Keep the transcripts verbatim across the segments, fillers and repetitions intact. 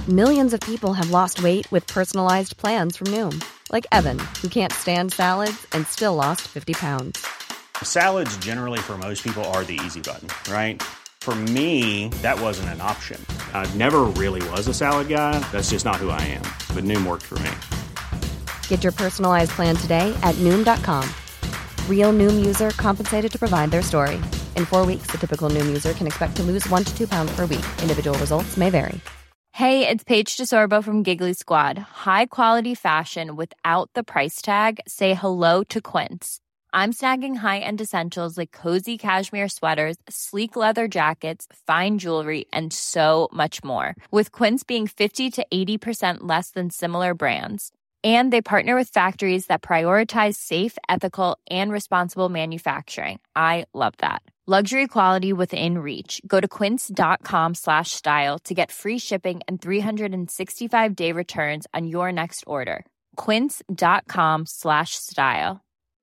Millions of people have lost weight with personalized plans from Noom. Like Evan, who can't stand salads and still lost fifty pounds. Salads generally for most people are the easy button, right? For me, that wasn't an option. I never really was a salad guy. That's just not who I am. But Noom worked for me. Get your personalized plan today at Noom dot com. Real Noom user compensated to provide their story. In four weeks, the typical Noom user can expect to lose one to two pounds per week. Individual results may vary. Hey, it's Paige DeSorbo from Giggly Squad. High quality fashion without the price tag. Say hello to Quince. I'm snagging high-end essentials like cozy cashmere sweaters, sleek leather jackets, fine jewelry, and so much more. With Quince being fifty to eighty percent less than similar brands. And they partner with factories that prioritize safe, ethical, and responsible manufacturing. I love that. Luxury quality within reach. Go to quince.com slash style to get free shipping and three sixty-five day returns on your next order. Quince.com slash style.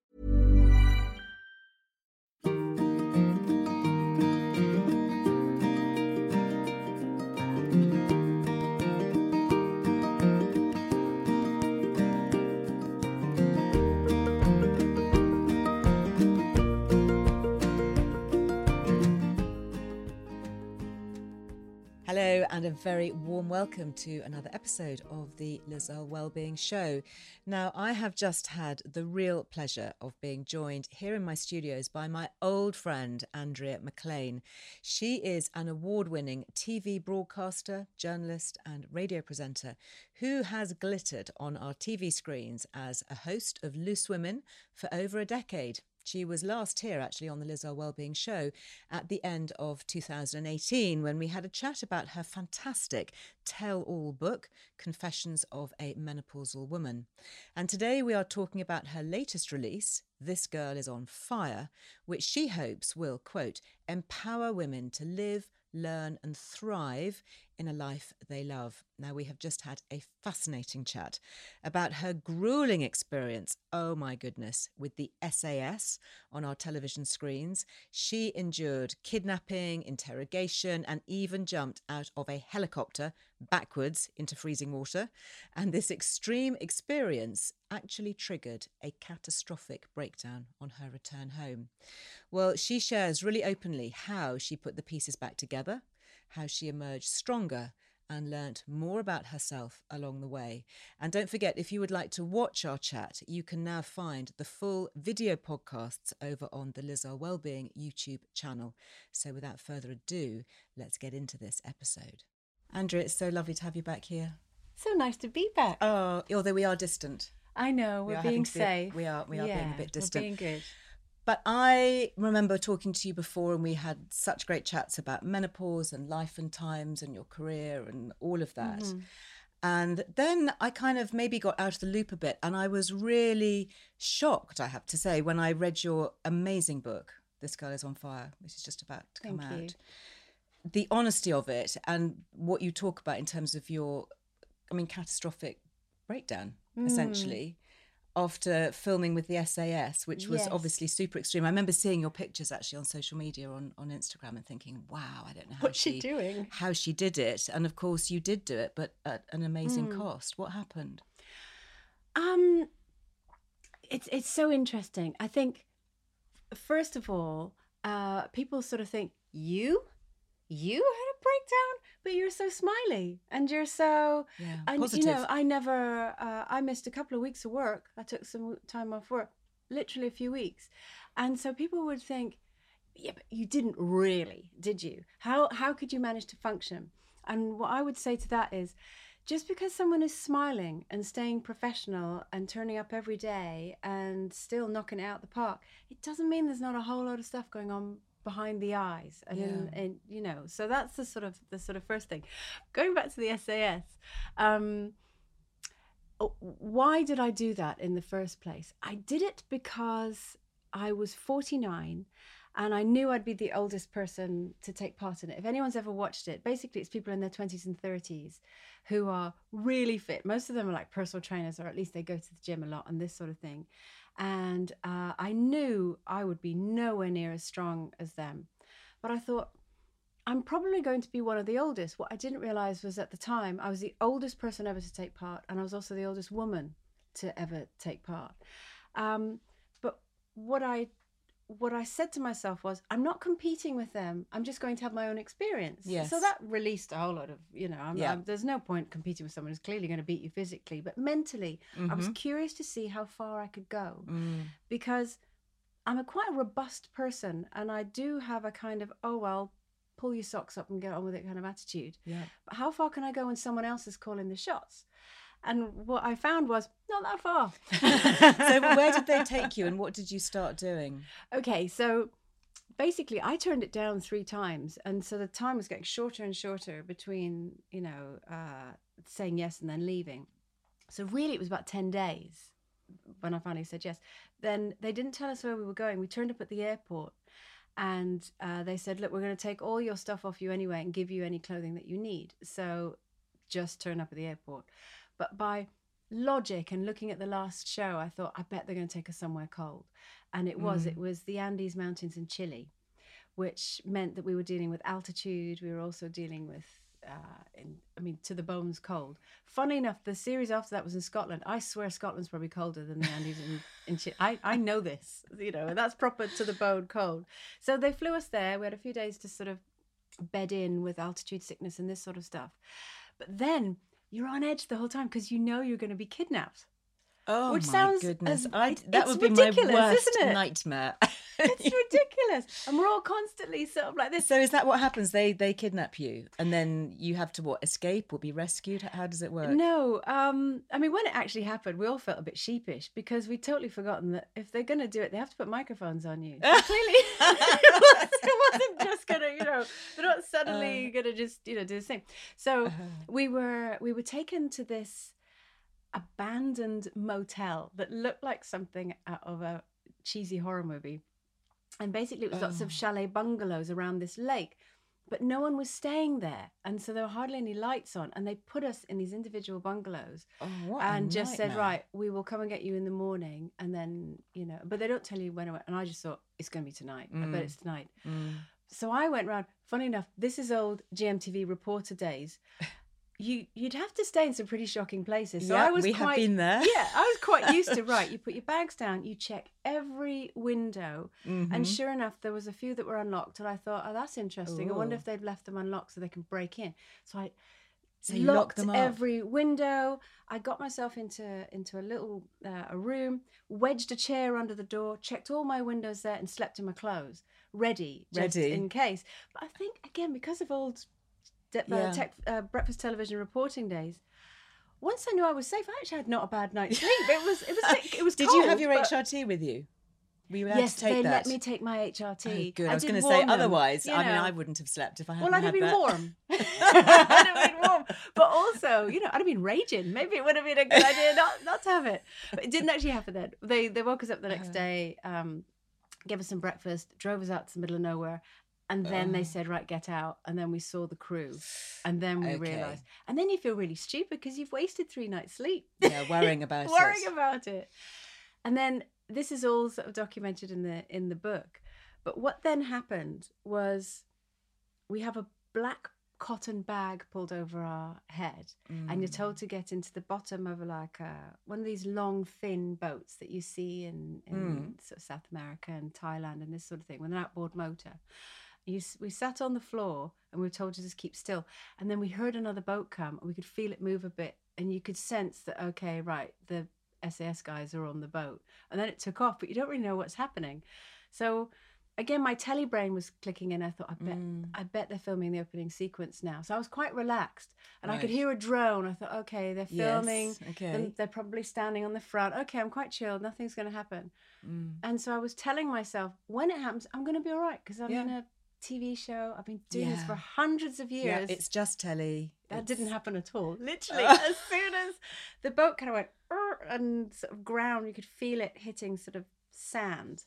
Hello and a very warm welcome to another episode of the Liz Earle Wellbeing Show. Now, I have just had the real pleasure of being joined here in my studios by my old friend, Andrea McLean. She is an award-winning T V broadcaster, journalist and radio presenter who has glittered on our T V screens as a host of Loose Women for over a decade. She was last here actually on the Liz Earle Wellbeing Show at the end of two thousand eighteen when we had a chat about her fantastic tell-all book, Confessions of a Menopausal Woman. And today we are talking about her latest release, This Girl is on Fire, which she hopes will, quote, empower women to live, learn and thrive in a life they love. Now, we have just had a fascinating chat about her grueling experience, oh my goodness, with the S A S on our television screens. She endured kidnapping, interrogation, and even jumped out of a helicopter backwards into freezing water. And this extreme experience actually triggered a catastrophic breakdown on her return home. Well, she shares really openly how she put the pieces back together, how she emerged stronger and learnt more about herself along the way. And don't forget, if you would like to watch our chat, you can now find the full video podcasts over on the Liz Earle Wellbeing YouTube channel. So without further ado, let's get into this episode. Andrea, it's so lovely to have you back here. So nice to be back. Oh, although we are distant. I know, we're we being be, safe. We are, we are yeah, being a bit distant. We're being good. But I remember talking to you before and we had such great chats about menopause and life and times and your career and all of that. Mm-hmm. And then I kind of maybe got out of the loop a bit and I was really shocked, I have to say, when I read your amazing book, This Girl is on Fire, which is just about to come Thank out. You. The honesty of it and what you talk about in terms of your, I mean, catastrophic breakdown, mm. essentially. After filming with the S A S, which was yes. obviously super extreme. I remember seeing your pictures actually on social media, on, on Instagram, and thinking, wow, I don't know how What's she, she doing? How she did it. And of course you did do it, but at an amazing mm. cost. What happened? Um, it's, it's so interesting. I think, first of all, uh, people sort of think, you? You had a breakdown? But you're so smiley and you're so, yeah, and positive. You know, I never, uh, I missed a couple of weeks of work. I took some time off work, literally a few weeks. And so people would think, yeah, but you didn't really, did you? How, how could you manage to function? And what I would say to that is, just because someone is smiling and staying professional and turning up every day and still knocking it out the park, it doesn't mean there's not a whole lot of stuff going on behind the eyes. And, yeah. in, and you know, so that's the sort of the sort of first thing. Going back to the S A S, um, why did I do that in the first place? I did it because I was forty-nine and I knew I'd be the oldest person to take part in it. If anyone's ever watched it, basically it's people in their twenties and thirties who are really fit. Most of them are like personal trainers, or at least they go to the gym a lot and this sort of thing. And uh, I knew I would be nowhere near as strong as them. But I thought, I'm probably going to be one of the oldest. What I didn't realize was at the time I was the oldest person ever to take part, and I was also the oldest woman to ever take part. Um, but what I what I said to myself was, I'm not competing with them. I'm just going to have my own experience. Yes. So that released a whole lot of, you know, I'm, Yeah. I'm, there's no point competing with someone who's clearly going to beat you physically, but mentally, I was curious to see how far I could go, Mm. because I'm a quite a robust person, and I do have a kind of, oh, well, pull your socks up and get on with it kind of attitude. Yeah. But how far can I go when someone else is calling the shots? And what I found was not that far. So where did they take you, and what did you start doing? Okay, so basically I turned it down three times. And so the time was getting shorter and shorter between, you know, uh, saying yes and then leaving. So really it was about ten days when I finally said yes. Then they didn't tell us where we were going. We turned up at the airport, and uh, they said, look, we're going to take all your stuff off you anyway and give you any clothing that you need. So just turn up at the airport. But by logic and looking at the last show, I thought, I bet they're going to take us somewhere cold. And it was, Mm. it was the Andes Mountains in Chile, which meant that we were dealing with altitude. We were also dealing with, uh, in, I mean, to the bones cold. Funny enough, the series after that was in Scotland. I swear Scotland's probably colder than the Andes in, in Chile. I, I know this, you know, and that's proper to the bone cold. So they flew us there. We had a few days to sort of bed in with altitude sickness and this sort of stuff. But then you're on edge the whole time because you know you're going to be kidnapped. Oh Which my sounds goodness! as- I it- that it's would be my ridiculous, worst isn't it? nightmare. It's ridiculous. And we're all constantly sort of like this. So is that what happens? They they kidnap you, and then you have to what? Escape or be rescued? How- How does it work? No, um, I mean, when it actually happened, we all felt a bit sheepish because we'd totally forgotten that if they're going to do it, they have to put microphones on you. So clearly, it, wasn't, it wasn't just going to, you know, they're not suddenly Uh. going to just, you know, do the same. So Uh-huh. we were we were taken to this abandoned motel that looked like something out of a cheesy horror movie. And basically it was lots Oh. of chalet bungalows around this lake, but no one was staying there. And so there were hardly any lights on. And they put us in these individual bungalows Oh, what a and just said, nightmare. right, we will come and get you in the morning. And then, you know, but they don't tell you when. It, and I just thought, it's going to be tonight. I bet Mm. it's tonight. Mm. So I went round. Funny enough, this is old G M T V reporter days. You, you'd have to stay in some pretty shocking places. So Yeah, I was we quite, have been there. Yeah, I was quite used to, right, you put your bags down, you check every window. And Mhm. sure enough, there was a few that were unlocked. And I thought, oh, that's interesting. I wonder Ooh. if they've left them unlocked so they can break in. So I So you lock locked them up. every window. I got myself into into a little uh, a room, wedged a chair under the door, checked all my windows there, and slept in my clothes, ready, just Ready. in case. But I think again because of old de- uh, Yeah. tech, uh, breakfast television reporting days. Once I knew I was safe, I actually had not a bad night's sleep. It was it was a bit- it was Did you have cold, your but- H R T with you? Were you allowed Yes, to take they that? let me take my H R T. Oh, good. I, was did going to warn say them, otherwise. you I mean, know. I wouldn't have slept if I hadn't Well, I'd have had been that. warm. I'd have been warm. But also, you know, I'd have been raging. Maybe it would have been a good idea not, not to have it. But it didn't actually happen then. They they woke us up the next Uh-huh. day, um, gave us some breakfast, drove us out to the middle of nowhere. And then they Oh. said, right, get out. And then we saw the crew. And then we Okay. realised. And then you feel really stupid because you've wasted three nights' sleep. Yeah, worrying about worrying it. about it. And then this is all sort of documented in the in the book. But what then happened was we have a black cotton bag pulled over our head, and you're told to get into the bottom of like a, one of these long, thin boats that you see in, in Mm. sort of South America and Thailand and this sort of thing with an outboard motor. You, s- we sat on the floor and we were told to just keep still. And then we heard another boat come and we could feel it move a bit. And you could sense that, okay, right, the S A S guys are on the boat. And then it took off, but you don't really know what's happening. So again, my telly brain was clicking in. I thought, I bet, Mm. I bet they're filming the opening sequence now. So I was quite relaxed. And I could Right. hear a drone. I thought, okay, they're filming. Yes, okay. Then they're probably standing on the front. Okay, I'm quite chilled. Nothing's going to happen. Mm. And so I was telling myself, when it happens, I'm going to be all right because I'm Yeah. in a T V show. I've been doing this Yeah. for hundreds of Yeah, years. it's just telly. That It's- didn't happen at all. Literally, as soon as the boat kind of went "Urgh," and sort of ground, you could feel it hitting sort of sand.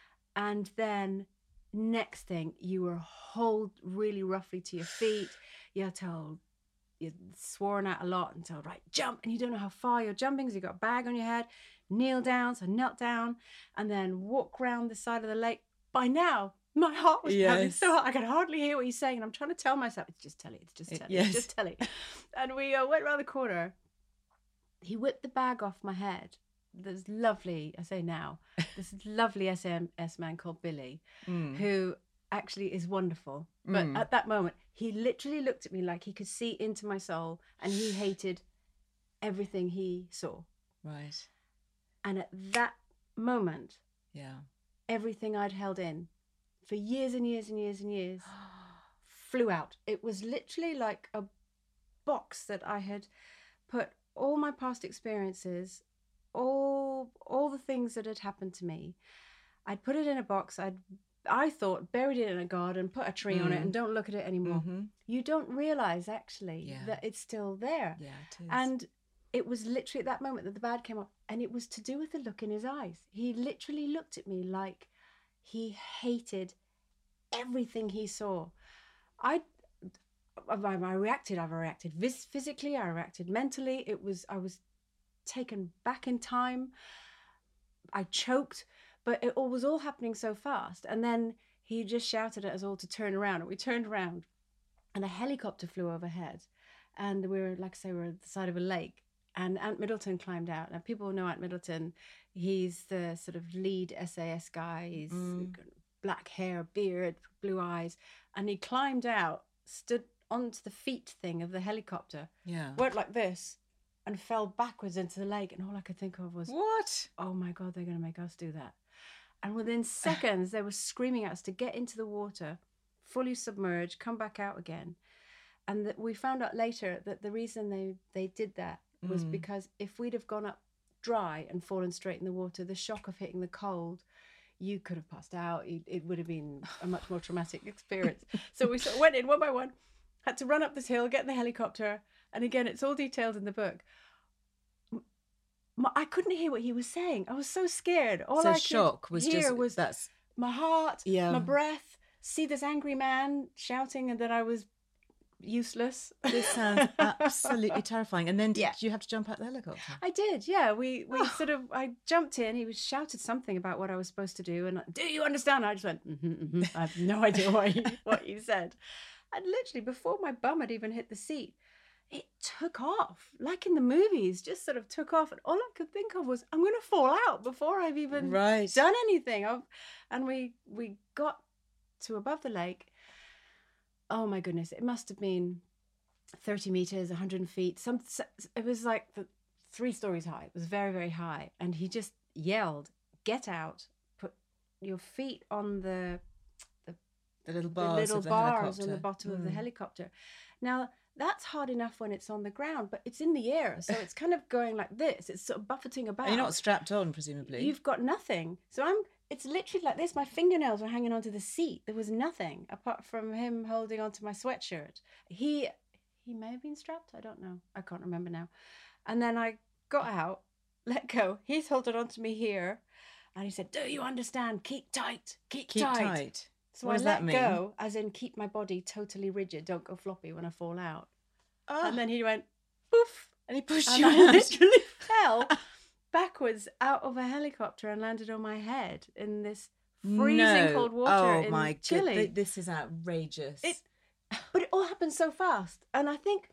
And then next thing, you were hauled really roughly to your feet. You're told, you're sworn at a lot and told, right, jump. And you don't know how far you're jumping because you've got a bag on your head. Kneel down, so knelt down, and then walk round the side of the lake. By now, My heart was pounding Yes. so hard. I could hardly hear what he's saying. And I'm trying to tell myself, it's just telly, it's just It- telly, yes. it's just telly. And we uh, went around the corner. He whipped the bag off my head. This lovely, I say now, this lovely S M S man called Billy, Mm. who actually is wonderful. But Mm. at that moment, he literally looked at me like he could see into my soul, and he hated everything he saw. Right. And at that moment, Yeah. everything I'd held in for years and years and years and years flew out. It was literally like a box that I had put all my past experiences, all all the things that had happened to me. I'd put it in a box. I'd I thought buried it in a garden, put a tree on it, Mm. and don't look at it anymore. Mhm. You don't realize actually Yeah. that it's still there. Yeah, it is. And it was literally at that moment that the bad came up, and it was to do with the look in his eyes. He literally looked at me like he hated everything he saw. I, I, I reacted. I reacted vis- physically. I reacted mentally. It was. I was taken back in time. I choked, but it all was all happening so fast. And then he just shouted at us all to turn around, and we turned around, and a helicopter flew overhead, and we were, like I say, we were at the side of a lake. And Ant Middleton climbed out. Now, people know Ant Middleton. He's the sort of lead S A S guy. He's Mm. got black hair, beard, blue eyes. And he climbed out, stood onto the feet thing of the helicopter, Yeah. went like this, and fell backwards into the lake. And all I could think of was, What? oh my God, they're going to make us do that. And within seconds, they were screaming at us to get into the water, fully submerged, come back out again. And that we found out later that the reason they, they did that was Mm. because if we'd have gone up dry and fallen straight in the water, the shock of hitting the cold, you could have passed out. It, it would have been a much more traumatic experience. So we sort of went in one by one, had to run up this hill, get in the helicopter. And again, it's all detailed in the book. My, I couldn't hear what he was saying. I was so scared. All so I could shock was hear just was that's my heart, Yeah. my breath, see this angry man shouting, and that I was useless. this sounds absolutely terrifying. And then did Yeah. you have to jump out the helicopter? I did, yeah. We we sort of, I jumped in. He was shouted something about what I was supposed to do, and I, do you understand? I just went, mm-hmm, mm-hmm. I have no idea what he, what you said. And literally, before my bum had even hit the seat, it took off, like in the movies, just sort of took off. And all I could think of was, I'm going to fall out before I've even Right. done anything. I've, and we we got to above the lake. Oh my goodness, it must have been thirty meters, one hundred feet. Some, it was like the, three stories high. It was very, very high. And he just yelled, get out, put your feet on the the, The little the bars little of the bars helicopter. on the bottom of the Mm. helicopter. Now, that's hard enough when it's on the ground, but it's in the air. So it's kind of going like this. It's sort of buffeting about. And you're not strapped on, presumably. You've got nothing. So I'm, it's literally like this. My fingernails were hanging onto the seat. There was nothing apart from him holding onto my sweatshirt. He, he may have been strapped. I don't know. I can't remember now. And then I got out, let go. He's holding onto me here. And he said, do you understand? Keep tight. Keep, Keep tight. tight. So What I does let that mean? go, as in keep my body totally rigid. Don't go floppy when I fall out. Oh. And then he went, poof. And he pushed And you I out. literally fell backwards out of a helicopter and landed on my head in this freezing No. cold water Oh in my Chile. God. This is outrageous. It, but it all happened so fast. And I think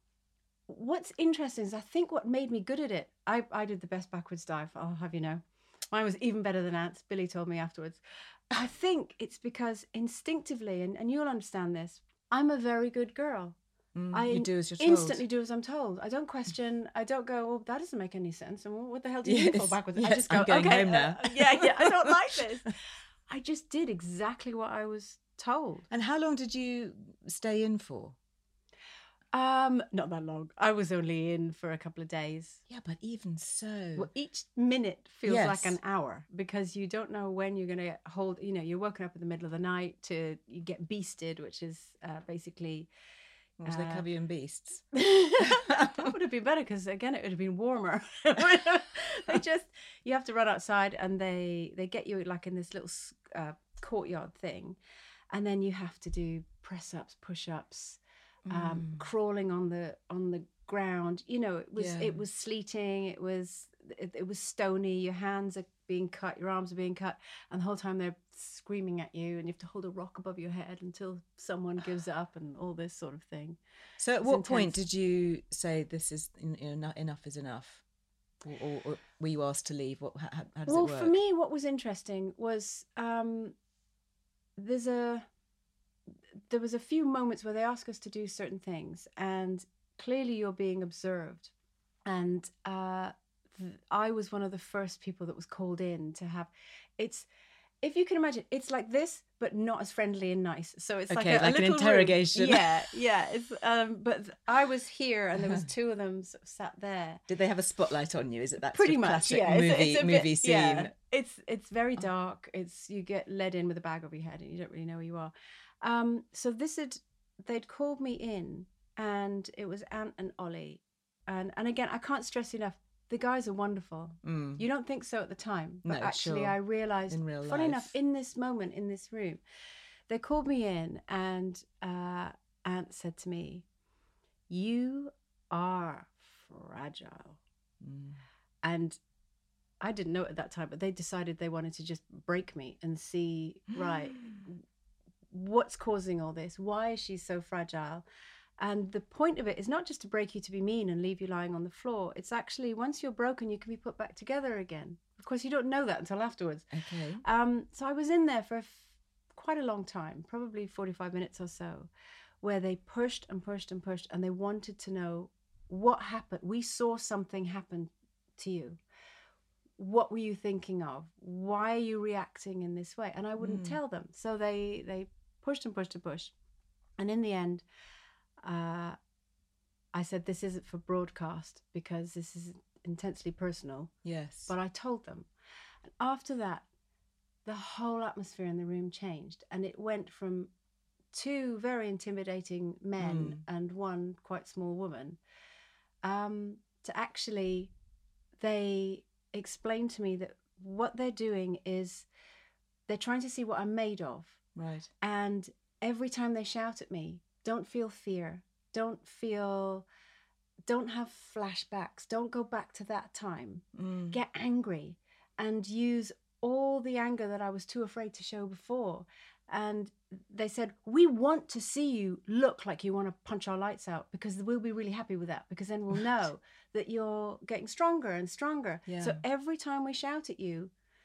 what's interesting is I think what made me good at it, I, I did the best backwards dive, I'll have you know. Mine was even better than Ant's. Billy told me afterwards. I think it's because instinctively, and, and you'll understand this, I'm a very good girl. Mm, I you do as you're told. instantly do as I'm told. I don't question. I don't go, well, that doesn't make any sense. And what the hell do you mean Yes, fall backwards? I yes, just go, I'm going okay, home now. uh, yeah, yeah, I don't like this. I just did exactly what I was told. And how long did you stay in for? Um, not that long. I was only in for a couple of days. Yeah, but even so. Well, each minute feels Yes. like an hour because you don't know when you're going to hold, you know, you're woken up in the middle of the night to, you get beasted, which is uh, basically... Or do they uh, cover you in beasts? that would have been better because again it would have been warmer. They just, you have to run outside and they they get you like in this little uh, courtyard thing, and then you have to do press ups, push ups, um, Mm. crawling on the on the ground. You know, it was Yeah. it was sleeting. It was it, it was stony. Your hands are being cut, your arms are being cut, and the whole time they're screaming at you, and you have to hold a rock above your head until someone gives up, and all this sort of thing. So, at It's what intense. point did you say this is you know, enough is enough, or, or, or were you asked to leave? What? How, how does Well, it work? for me, what was interesting was um, there's a there was a few moments where they ask us to do certain things, and clearly you're being observed. And uh, th- I was one of the first people that was called in to have. It's, if you can imagine, it's like this, but not as friendly and nice. So it's Okay, like, a, like a an little interrogation. Room. Yeah, yeah. It's um, but th- I was here, and there was two of them sort of sat there. Did they have a spotlight on you? Is it that Pretty sort of much, classic yeah. movie It's a, it's a movie bit, scene? Yeah. It's it's very dark. It's you get led in with a bag over your head, and you don't really know where you are. Um, so this had they'd called me in, and it was Ant and Ollie, and and again I can't stress enough. The guys are wonderful. Mm. You don't think so at the time, but No, actually sure. I realised, In real funny life. enough, in this moment in this room, they called me in, and uh, Ant said to me, "You are fragile," Mm. and I didn't know it at that time, but they decided they wanted to just break me and see, right, what's causing all this? Why is she so fragile? And the point of it is not just to break you to be mean and leave you lying on the floor. It's actually, once you're broken, you can be put back together again. Of course, you don't know that until afterwards. Okay. Um, so I was in there for a f- quite a long time, probably forty-five minutes or so, where they pushed and pushed and pushed, and they wanted to know what happened. We saw something happen to you. What were you thinking of? Why are you reacting in this way? And I wouldn't Mm. tell them. So they they pushed and pushed and pushed. And in the end, uh, I said, this isn't for broadcast because this is intensely personal. Yes. But I told them. And after that, the whole atmosphere in the room changed. And it went from two very intimidating men Mm. and one quite small woman um, to actually they explained to me that what they're doing is they're trying to see what I'm made of. Right. And every time they shout at me, don't feel fear, don't feel, don't have flashbacks, don't go back to that time. Mm. Get angry and use all the anger that I was too afraid to show before. And they said, we want to see you look like you want to punch our lights out, because we'll be really happy with that, because then we'll know that you're getting stronger and stronger. Yeah. So every time we shout at you,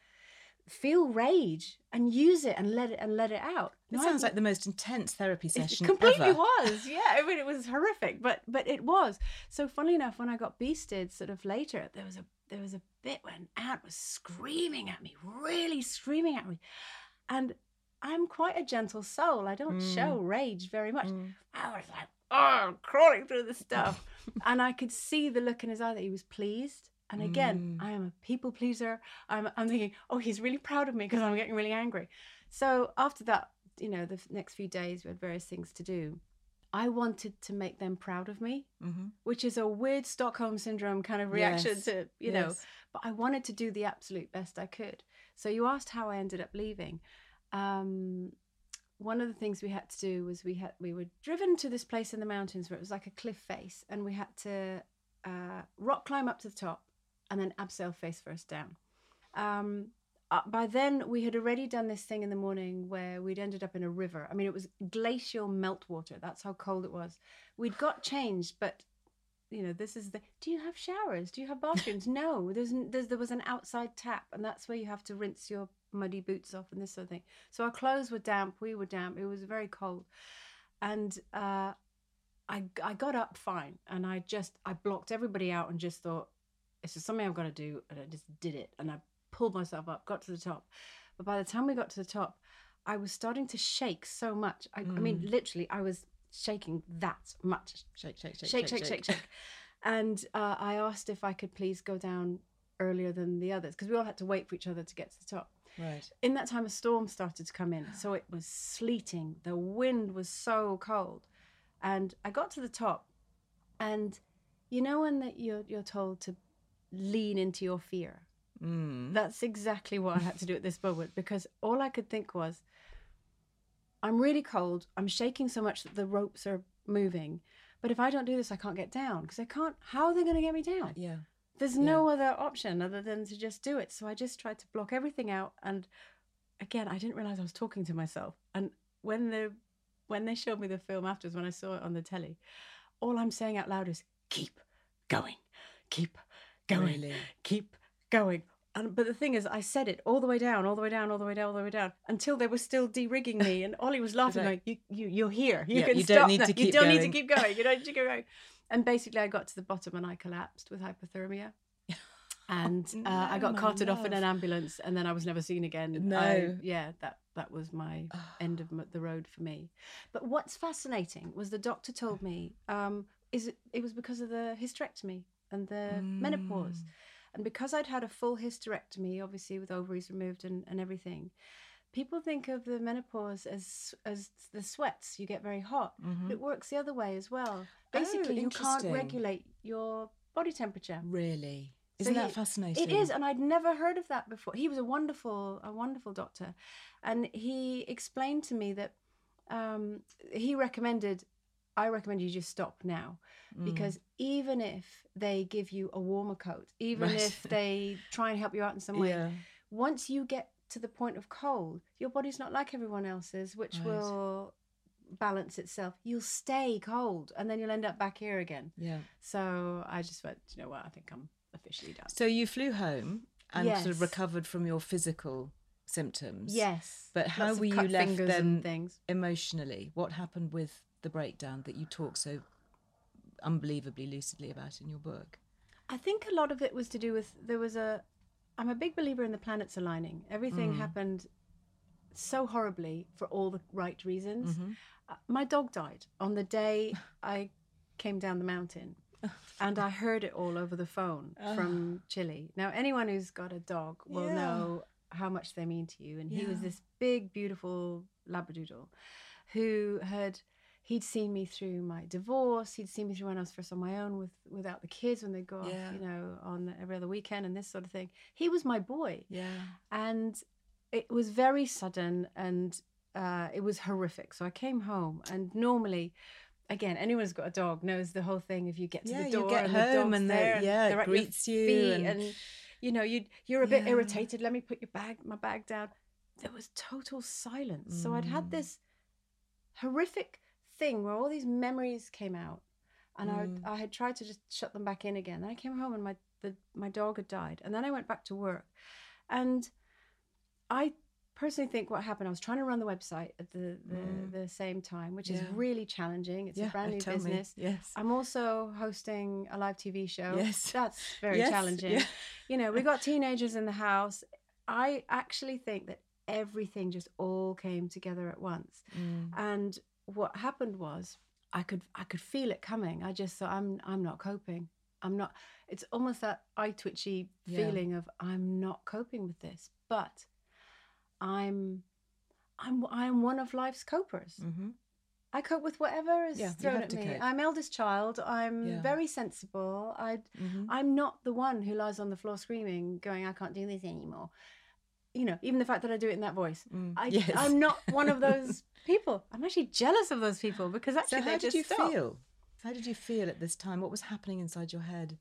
feel rage and use it and let it and let it out. It No, sounds I- like the most intense therapy it session completely ever. was. Yeah, I mean, it was horrific, but but it was. So funnily enough, when I got beasted sort of later, there was a there was a bit when Ant was screaming at me, really screaming at me. And I'm quite a gentle soul. I don't Mm. show rage very much. Mm. I was like, oh, crawling through the stuff. And I could see the look in his eye that he was pleased. And again, Mm. I am a people pleaser. I'm, I'm thinking, oh, he's really proud of me because I'm getting really angry. So after that, you know, the f- next few days, we had various things to do. I wanted to make them proud of me, Mhm. which is a weird Stockholm syndrome kind of reaction Yes. to, you know, Yes. but I wanted to do the absolute best I could. So you asked how I ended up leaving. Um, one of the things we had to do was we had we were driven to this place in the mountains where it was like a cliff face, and we had to uh, rock climb up to the top and then abseil face first down. Um, uh, by then we had already done this thing in the morning where we'd ended up in a river. I mean, it was glacial meltwater. That's how cold it was. We'd got changed, but you know, this is the, do you have showers? Do you have bathrooms? No, there's, there's, there was an outside tap, and that's where you have to rinse your muddy boots off and this sort of thing. So our clothes were damp, we were damp, it was very cold. And uh, I, I got up fine, and I just, I blocked everybody out and just thought, it's just something I've got to do, and I just did it. And I pulled myself up, got to the top. But by the time we got to the top, I was starting to shake so much. I, I mean, literally, I was shaking that much. Shake, shake, shake, Shake, shake, shake, shake. And uh, I asked if I could please go down earlier than the others, because we all had to wait for each other to get to the top. Right. In that time, a storm started to come in. So it was sleeting. The wind was so cold. And I got to the top. And you know when that you're, you're told to lean into your fear? Mm. That's exactly what I had to do at this moment, because all I could think was, I'm really cold. I'm shaking so much that the ropes are moving. But if I don't do this, I can't get down, because I can't. How are they going to get me down? Yeah. There's no other option other than to just do it. So I just tried to block everything out. And again, I didn't realize I was talking to myself. And when the when they showed me the film afterwards, when I saw it on the telly, all I'm saying out loud is, keep going, keep going, Really? keep going. And, but the thing is, I said it all the way down, all the way down, all the way down, all the way down, until they were still de-rigging me. And Ollie was laughing, like, going, you, you, you're here. You yeah, can you stop don't need now. to keep You don't going. need to keep going. You don't need to keep going. And basically, I got to the bottom and I collapsed with hypothermia. And No, uh, I got my carted off in love. an ambulance, and then I was never seen again. No. I, yeah, that that was my end of m- the road for me. But what's fascinating was the doctor told me um, is it, it was because of the hysterectomy and the Mm. menopause, and because I'd had a full hysterectomy, obviously with ovaries removed and, and everything. People think of the menopause as as the sweats. You get very hot, but it works the other way as well. Basically, you can't interesting. regulate your body temperature. Really? So Isn't that he- fascinating? It is, and I'd never heard of that before. He was a wonderful, a wonderful doctor, and he explained to me that um, he recommended, I recommend you just stop now, Mm. because even if they give you a warmer coat, even Right. if they try and help you out in some way, Yeah. once you get to the point of cold, your body's not like everyone else's, which Right. will balance itself. You'll stay cold, and then you'll end up back here again. Yeah. So I just went, you know what, I think I'm officially done. So you flew home and sort of Yes. recovered from your physical symptoms. Yes. But how Lots of were you cut left fingers then and things. emotionally? What happened with the breakdown that you talk so unbelievably lucidly about in your book? I think a lot of it was to do with, there was a, I'm a big believer in the planets aligning. Everything Mm. happened so horribly for all the right reasons. Mm-hmm. Uh, my dog died on the day I came down the mountain. And I heard it all over the phone from Chile. Now, anyone who's got a dog will Yeah. know how much they mean to you. And he was Yeah. this big, beautiful Labradoodle who had, he'd seen me through my divorce. He'd seen me through when I was first on my own with without the kids, when they go off, Yeah. you know, on every other weekend and this sort of thing. He was my boy. Yeah. And it was very sudden, and uh, it was horrific. So I came home, and normally, again, anyone who's got a dog knows the whole thing. If you get to Yeah, the you door get and home the dog's and they- there, yeah, it they're at greets your you feet, and- and, you know, you you're a bit Yeah. irritated. Let me put your bag, my bag down. There was total silence. So I'd Mm. had this horrific thing where all these memories came out, and Mm. I I had tried to just shut them back in again. Then I came home and my the my dog had died, and then I went back to work, and I personally think what happened, I was trying to run the website at the the, Mm. the same time, which Yeah. is really challenging. It's Yeah, a brand new tell me. business. Yes. I'm also hosting a live T V show. Yes. That's very Yes, challenging. yeah. You know, we got teenagers in the house. I actually think that everything just all came together at once. Mm. And what happened was I could I could feel it coming. I just thought, I'm I'm not coping. I'm not, it's almost that eye twitchy Yeah. feeling of I'm not coping with this. But I'm I'm I'm one of life's copers. Mm-hmm. I cope with whatever is Yeah, you thrown have at to me. cope. I'm eldest child. I'm Yeah. very sensible. I Mm-hmm. I'm not the one who lies on the floor screaming, going, I can't do this anymore. You know, even the fact that I do it in that voice. Mm. I, Yes. I'm not one of those people. I'm actually jealous of those people because So actually how they did just you stop. feel? How did you feel at this time? What was happening inside your head?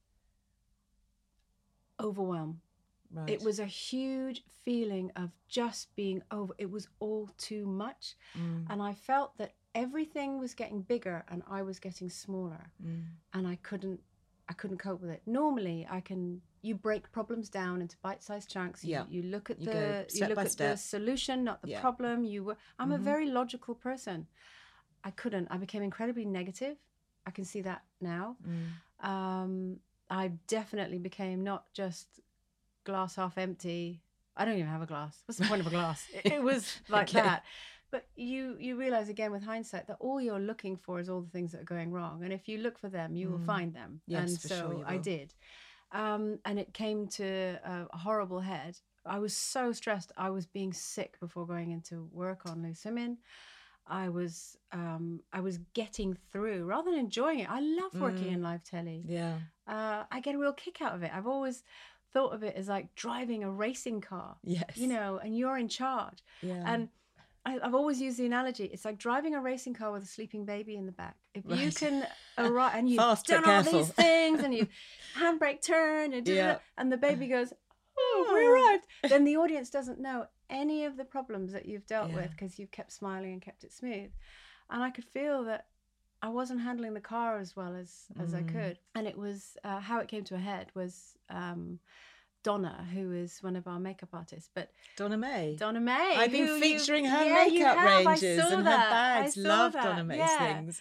Overwhelm. Right. It was a huge feeling of just being over. It was all too much. Mm. And I felt that everything was getting bigger and I was getting smaller. Mm. And I couldn't I couldn't cope with it. Normally I can you break problems down into bite-sized chunks. You, Yeah. you look at You the go you step look by at step. the solution, not the Yeah. problem. You were I'm a Mhm. very logical person. I couldn't. I became incredibly negative. I can see that now. Mm. Um, I definitely became not just glass half empty. I don't even have a glass. What's the point of a glass? It, it was like Okay. that. But you you realize again with hindsight that all you're looking for is all the things that are going wrong. And if you look for them, you will Mm. find them. Yes, and for so sure you I will. did. Um, and it came to a, a horrible head. I was so stressed. I was being sick before going into work on Loose Women. I was um, I was getting through rather than enjoying it. I love working Mm. in live telly. Yeah. Uh, I get a real kick out of it. I've always thought of it as like driving a racing car, Yes. you know, and you're in charge. Yeah. And I, I've always used the analogy. It's like driving a racing car with a sleeping baby in the back. If you Right. can arrive and you've Fast, but done all careful. these things and you handbrake turn, and, Yeah. and the baby goes, oh, we arrived. Then the audience doesn't know any of the problems that you've dealt Yeah. with because you've kept smiling and kept it smooth. And I could feel that I wasn't handling the car as well as, as Mm. I could. And it was, uh, how it came to a head was um, Donna, who is one of our makeup artists. But Donna May. Donna May. I've been who featuring you, her yeah, you makeup have. ranges I saw and her that. bags. I saw Love that. Donna May's yeah. things.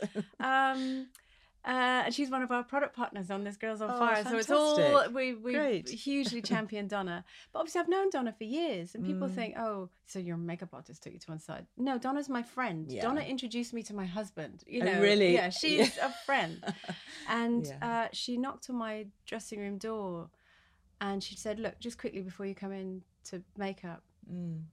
um, uh, and she's one of our product partners on this Girls on Oh, Fire. So it's all, fantastic. we, we Great. hugely champion Donna. But obviously I've known Donna for years, and people Mm. think, oh, so your makeup artist took you to one side. No, Donna's my friend. Yeah. Donna introduced me to my husband. You Oh, know, really? Yeah, she's a friend. And Yeah. uh, she knocked on my dressing room door, and she said, look, just quickly before you come in to makeup, Mm.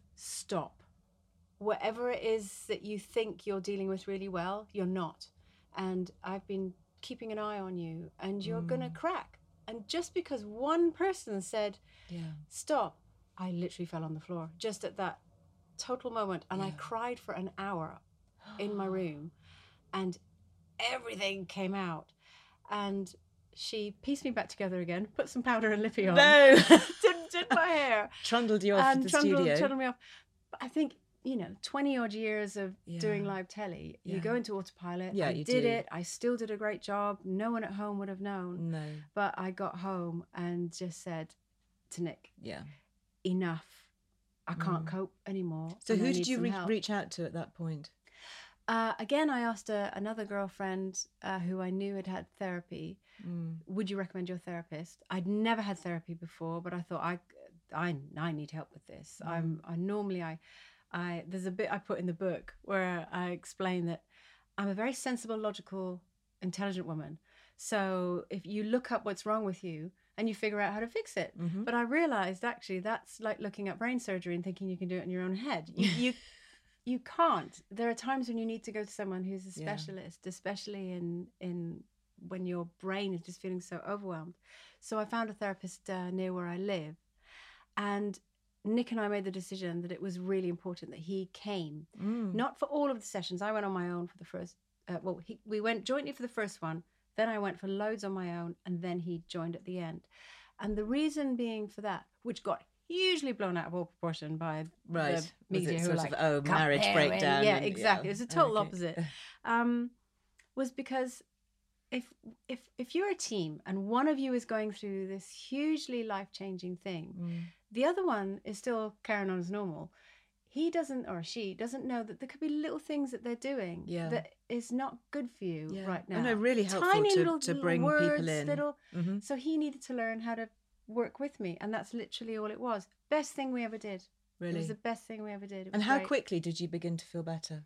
stop. Whatever it is that you think you're dealing with really well, you're not. And I've been keeping an eye on you, and you're Mm. going to crack. And just because one person said, Yeah. stop, I literally fell on the floor just at that total moment. And I Yeah. cried for an hour in my room, and everything came out. And she pieced me back together again, put some powder and lippy on. No. did, did my hair. Trundled you off and to the trundled, studio. trundled me off. But I think, you know, twenty odd years of Yeah. doing live telly, you Yeah. go into autopilot. Yeah, I you did do. it. I still did a great job. No one at home would have known. No. But I got home and just said to Nick, Yeah. enough. I can't Mm. cope anymore. So and I who need did you some re- help." reach out to at that point? Uh, again, I asked a, another girlfriend uh, who I knew had had therapy, Mm. would you recommend your therapist? I'd never had therapy before, but I thought I, I, I need help with this. Mm. I'm, I normally, I, I, there's a bit I put in the book where I explain that I'm a very sensible, logical, intelligent woman. So if you look up what's wrong with you and you figure out how to fix it, Mhm. but I realized actually that's like looking at brain surgery and thinking you can do it in your own head. You, you, you can't. There are times when you need to go to someone who's a Yeah. specialist, especially in in when your brain is just feeling so overwhelmed. So I found a therapist uh, near where I live, and Nick and I made the decision that it was really important that he came, Mm. not for all of the sessions. I went on my own for the first. Uh, well, he, we went jointly for the first one. Then I went for loads on my own, and then he joined at the end. And the reason being for that, which got hugely blown out of all proportion by Right. the Was media, it who were sort like, of, oh, marriage comparing. breakdown? Yeah, and- exactly. It was a total Okay. opposite. Um, was because if if if you're a team and one of you is going through this hugely life-changing thing, Mm. the other one is still carrying on as normal. He doesn't, or she doesn't know that there could be little things that they're doing Yeah. that is not good for you Yeah. right Oh, now. no, really helpful Tiny to- little, to little bring words, people in. Little, Mhm. So he needed to learn how to work with me, and that's literally all it was. Best thing we ever did. It Really. was the best thing we ever did. It And was how great. quickly did you begin to feel better?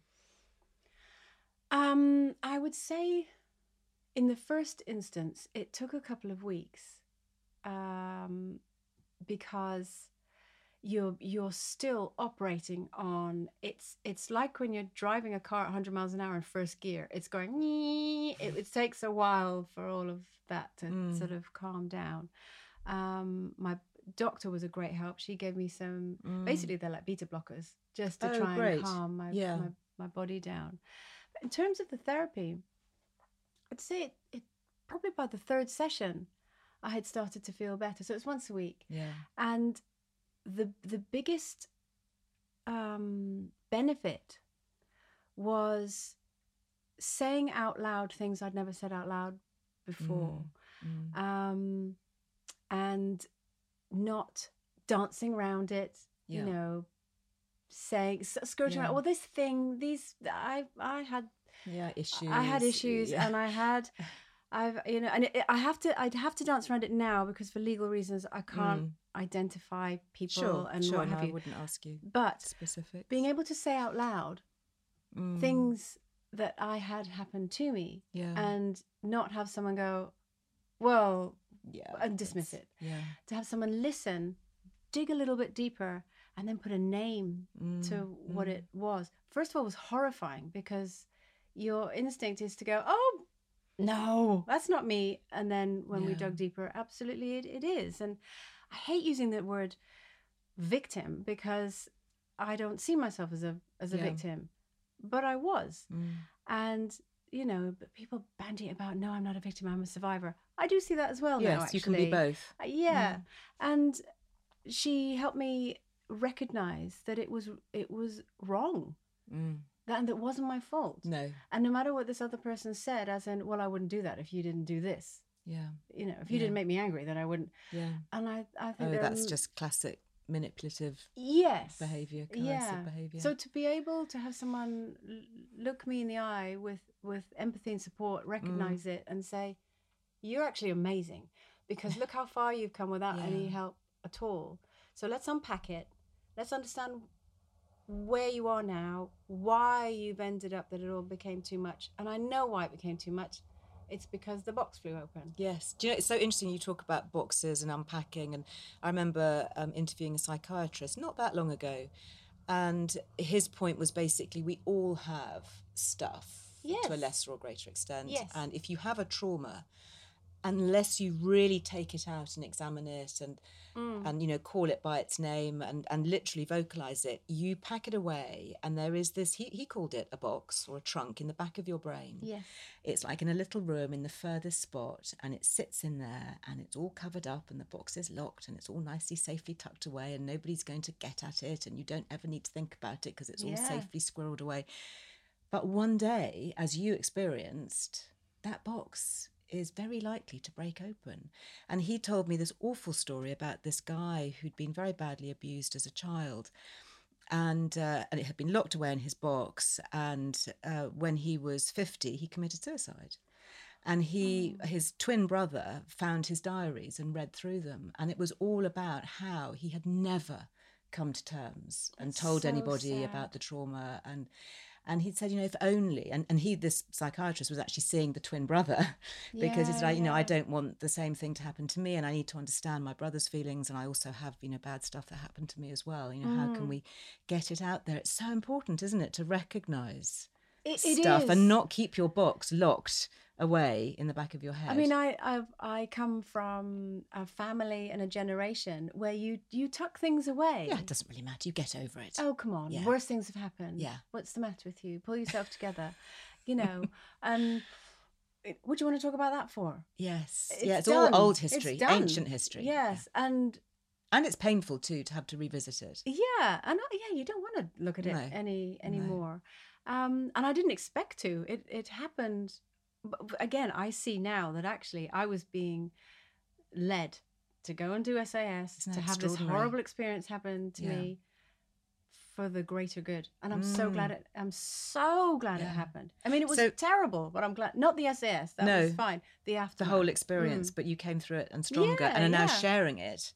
Um, I would say in the first instance, it took a couple of weeks um, because you're you're still operating on it's it's like when you're driving a car at one hundred miles an hour in first gear. It's going "Nee." it, it takes a while for all of that to Mm. sort of calm down. Um, my doctor was a great help. She gave me some Mm. basically they're like beta blockers just to Oh, try great. and calm my, Yeah. my my body down. But in terms of the therapy, I'd say it, it probably by the third session I had started to feel better. So it was once a week. Yeah. And the the biggest um, benefit was saying out loud things I'd never said out loud before, Mm. um, and not dancing around it. Yeah. You know, saying s- skirting Yeah. around. Well, this thing, these I I had Yeah, issues. I had issues, Yeah. and I had. I've, you know, and it, I have to, I'd have to dance around it now because for legal reasons I can't Mm. identify people Sure, and sure. what No, have I you. wouldn't ask you But specifics. being able to say out loud Mm. things that I had happen to me Yeah. and not have someone go, well, yeah, and dismiss that's- it. Yeah. To have someone listen, dig a little bit deeper, and then put a name Mm. to what Mm. it was. First of all, it was horrifying because your instinct is to go, oh, no, that's not me. And then when we Yeah. dug deeper, absolutely it, it is. And I hate using the word victim because I don't see myself as a as a Yeah. victim, but I was. Mm. And, you know, but people bandy about, no, I'm not a victim, I'm a survivor. I do see that as well yes, now, actually. You can be both. Uh, yeah. Mm. And she helped me recognize that it was it was wrong. Mm. That, and that wasn't my fault. No. And no matter what this other person said, as in, well, I wouldn't do that if you didn't do this. Yeah. You know, if you yeah. didn't make me angry, then I wouldn't. Yeah. And I, I think oh, that's are, just classic manipulative yes. behaviour, coercive yeah. behaviour. So to be able to have someone look me in the eye with, with empathy and support, recognise mm. it and say, you're actually amazing because look how far you've come without yeah. any help at all. So let's unpack it. Let's understand where you are now, why you've ended up that it all became too much. And I know why it became too much. It's because the box flew open. Yes. Do you know, it's so interesting you talk about boxes and unpacking. And I remember um, interviewing a psychiatrist not that long ago. And his point was basically we all have stuff yes. to a lesser or greater extent. Yes. And if you have a trauma, unless you really take it out and examine it and mm. and you know call it by its name and and literally vocalize it, you pack it away and there is this he, he called it a box or a trunk in the back of your brain. Yes. It's like in a little room in the furthest spot and it sits in there and it's all covered up and the box is locked and it's all nicely safely tucked away and nobody's going to get at it and you don't ever need to think about it because it's yeah. all safely squirreled away. But one day, as you experienced, that box is very likely to break open. And he told me this awful story about this guy who'd been very badly abused as a child. And uh, and it had been locked away in his box. And uh, when he was fifty, he committed suicide. And he, oh. his twin brother found his diaries and read through them. And it was all about how he had never come to terms and That's told so anybody sad. about the trauma. And And he'd said, you know, if only, and, and he, this psychiatrist was actually seeing the twin brother because yeah, it's like, you yeah. know, I don't want the same thing to happen to me and I need to understand my brother's feelings and I also have, you know, bad stuff that happened to me as well. You know, mm. how can we get it out there? It's so important, isn't it, to recognise it, it stuff is. and not keep your box locked away in the back of your head. I mean, I I've, I come from a family and a generation where you you tuck things away. Yeah, it doesn't really matter. You get over it. Oh, come on. Yeah. Worse things have happened. Yeah. What's the matter with you? Pull yourself together. You know, um, what do you want to talk about that for? Yes. It's yeah, it's done. all old history, It's done. ancient history. Yes, yeah. and... And it's painful, too, to have to revisit it. Yeah, and I, yeah, you don't want to look at it No. any anymore. No. Um, and I didn't expect to. It It happened... Again, I see now that actually I was being led to go and do S A S, to have this horrible experience happen to yeah. me for the greater good. And I'm mm. so glad it, I'm so glad yeah. it happened. I mean, it was so, terrible, but I'm glad, not the S A S, that no, was fine. The aftermath. The whole experience, mm. but you came through it and stronger yeah, and are now yeah. sharing it.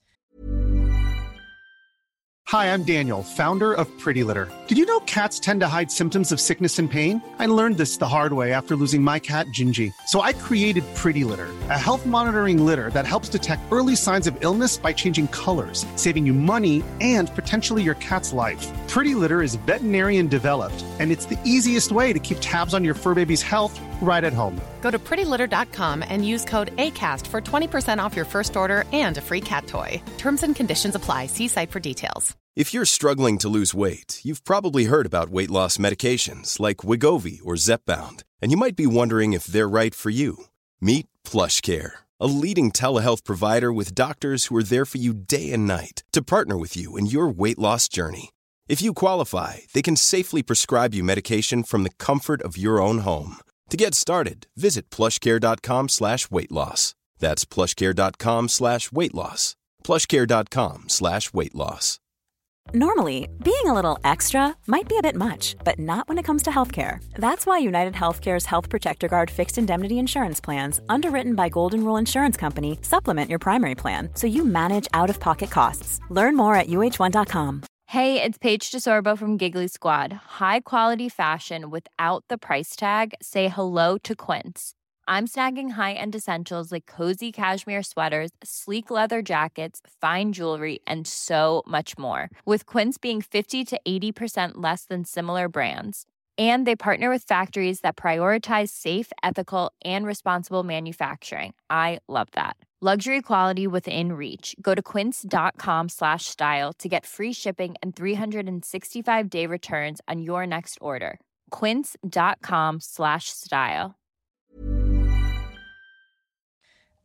Hi, I'm Daniel, founder of Pretty Litter. Did you know cats tend to hide symptoms of sickness and pain? I learned this the hard way after losing my cat, Gingy. So I created Pretty Litter, a health monitoring litter that helps detect early signs of illness by changing colors, saving you money and potentially your cat's life. Pretty Litter is veterinarian developed, and it's the easiest way to keep tabs on your fur baby's health right at home. Go to pretty litter dot com and use code ACAST for twenty percent off your first order and a free cat toy. Terms and conditions apply. See site for details. If you're struggling to lose weight, you've probably heard about weight loss medications like Wegovy or Zepbound, and you might be wondering if they're right for you. Meet PlushCare, a leading telehealth provider with doctors who are there for you day and night to partner with you in your weight loss journey. If you qualify, they can safely prescribe you medication from the comfort of your own home. To get started, visit plushcare.com slash weight loss. That's plushcare.com slash weight loss. plushcare.com slash weight loss. Normally, being a little extra might be a bit much, but not when it comes to healthcare. That's why United Healthcare's Health Protector Guard fixed indemnity insurance plans, underwritten by Golden Rule Insurance Company, supplement your primary plan so you manage out-of-pocket costs. Learn more at U H one dot com. Hey, it's Paige DeSorbo from Giggly Squad. High quality fashion without the price tag. Say hello to Quince. I'm snagging high-end essentials like cozy cashmere sweaters, sleek leather jackets, fine jewelry, and so much more. With Quince being fifty to eighty percent less than similar brands. And they partner with factories that prioritize safe, ethical, and responsible manufacturing. I love that. Luxury quality within reach. Go to quince.com slash style to get free shipping and three sixty-five day returns on your next order. Quince.com slash style.